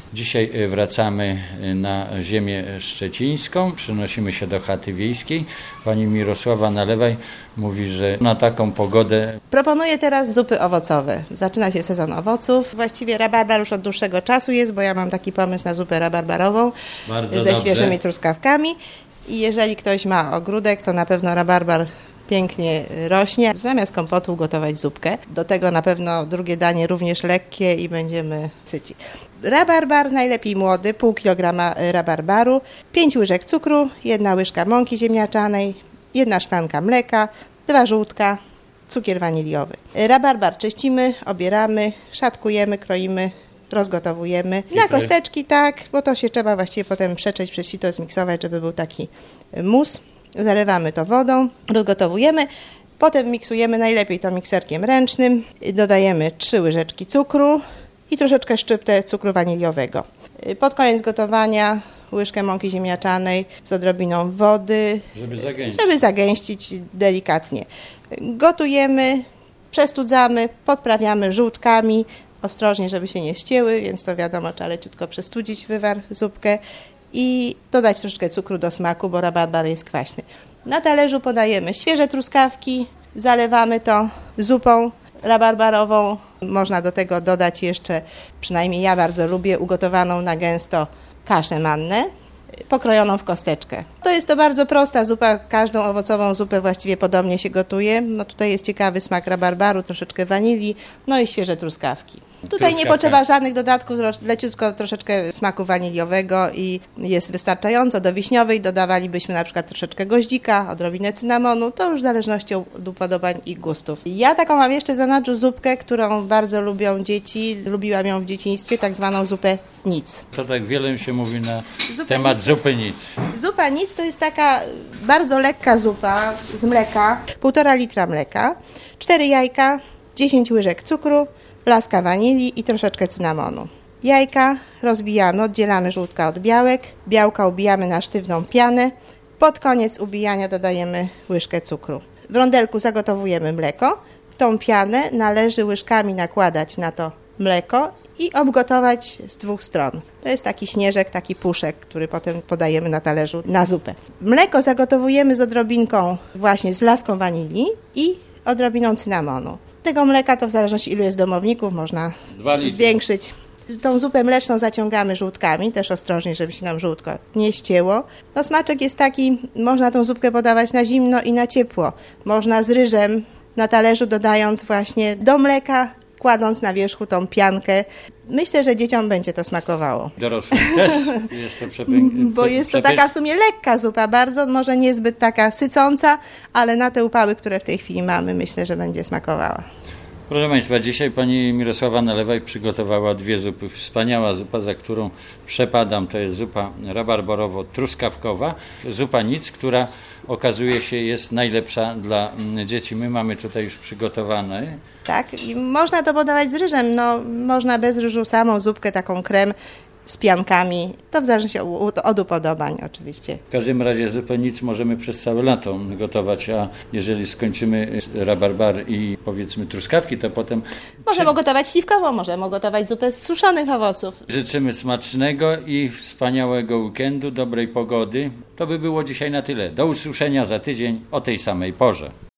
Dzisiaj wracamy na ziemię szczecińską, przenosimy się do chaty wiejskiej. Pani Mirosława Nalewaj mówi, że na taką pogodę... Proponuję teraz zupy owocowe. Zaczyna się sezon owoców. Właściwie rabarbar już od dłuższego czasu jest, bo ja mam taki pomysł na zupę rabarbarową ze świeżymi truskawkami. I jeżeli ktoś ma ogródek, to na pewno rabarbar pięknie rośnie. Zamiast kompotu gotować zupkę. Do tego na pewno drugie danie również lekkie i będziemy syci. Rabarbar najlepiej młody, pół kilograma rabarbaru, 5 łyżek cukru, 1 łyżka mąki ziemniaczanej, 1 szklanka mleka, 2 żółtka, cukier waniliowy. Rabarbar czyścimy, obieramy, szatkujemy, kroimy, rozgotowujemy. Na kosteczki tak, bo to się trzeba właściwie potem przeczeć, przez sito zmiksować, żeby był taki mus. Zalewamy to wodą, rozgotowujemy, potem miksujemy najlepiej to mikserkiem ręcznym, dodajemy 3 łyżeczki cukru i troszeczkę szczyptę cukru waniliowego. Pod koniec gotowania łyżkę mąki ziemniaczanej z odrobiną wody, żeby zagęścić delikatnie. Gotujemy, przestudzamy, podprawiamy żółtkami, ostrożnie, żeby się nie ścięły, więc to wiadomo, trzeba leciutko przestudzić wywar, zupkę i dodać troszeczkę cukru do smaku, bo rabarbar jest kwaśny. Na talerzu podajemy świeże truskawki, zalewamy to zupą rabarbarową. Można do tego dodać jeszcze, przynajmniej ja bardzo lubię, ugotowaną na gęsto kaszę mannę, pokrojoną w kosteczkę. To jest to bardzo prosta zupa, każdą owocową zupę właściwie podobnie się gotuje. No tutaj jest ciekawy smak rabarbaru, troszeczkę wanilii, no i świeże truskawki. Tutaj nie potrzeba żadnych dodatków, leciutko troszeczkę smaku waniliowego i jest wystarczająco. Do wiśniowej dodawalibyśmy na przykład troszeczkę goździka, odrobinę cynamonu, to już w zależności od upodobań i gustów. Ja taką mam jeszcze w zanadrzu zupkę, którą bardzo lubią dzieci, lubiłam ją w dzieciństwie, tak zwaną zupę nic. To tak wiele się mówi na temat zupy nic. Zupa nic to jest taka bardzo lekka zupa z mleka, 1,5 litra mleka, 4 jajka, 10 łyżek cukru, laska wanilii i troszeczkę cynamonu. Jajka rozbijamy, oddzielamy żółtka od białek, białka ubijamy na sztywną pianę, pod koniec ubijania dodajemy łyżkę cukru. W rondelku zagotowujemy mleko, tą pianę należy łyżkami nakładać na to mleko i obgotować z 2 stron. To jest taki śnieżek, taki puszek, który potem podajemy na talerzu na zupę. Mleko zagotowujemy z odrobinką właśnie z laską wanilii i odrobiną cynamonu. Tego mleka to w zależności ilu jest domowników można zwiększyć. Tą zupę mleczną zaciągamy żółtkami, też ostrożnie, żeby się nam żółtko nie ścięło. No smaczek jest taki, można tą zupkę podawać na zimno i na ciepło. Można z ryżem na talerzu dodając właśnie do mleka, kładąc na wierzchu tą piankę. Myślę, że dzieciom będzie to smakowało. Dorosłym też jest to przepiękne. Bo jest to taka w sumie lekka zupa bardzo, może niezbyt taka sycąca, ale na te upały, które w tej chwili mamy, myślę, że będzie smakowała. Proszę Państwa, dzisiaj pani Mirosława Nalewaj przygotowała 2 zupy. Wspaniała zupa, za którą przepadam, to jest zupa rabarbarowo-truskawkowa. Zupa nic, która okazuje się jest najlepsza dla dzieci. My mamy tutaj już przygotowane. Tak, i można to podawać z ryżem, no można bez ryżu samą zupkę, taką krem z piankami, to w zależności od upodobań oczywiście. W każdym razie zupę nic możemy przez całe lato gotować, a jeżeli skończymy rabarbar i powiedzmy truskawki, to potem... Możemy gotować śliwkową, możemy gotować zupę z suszonych owoców. Życzymy smacznego i wspaniałego weekendu, dobrej pogody. To by było dzisiaj na tyle. Do usłyszenia za tydzień o tej samej porze.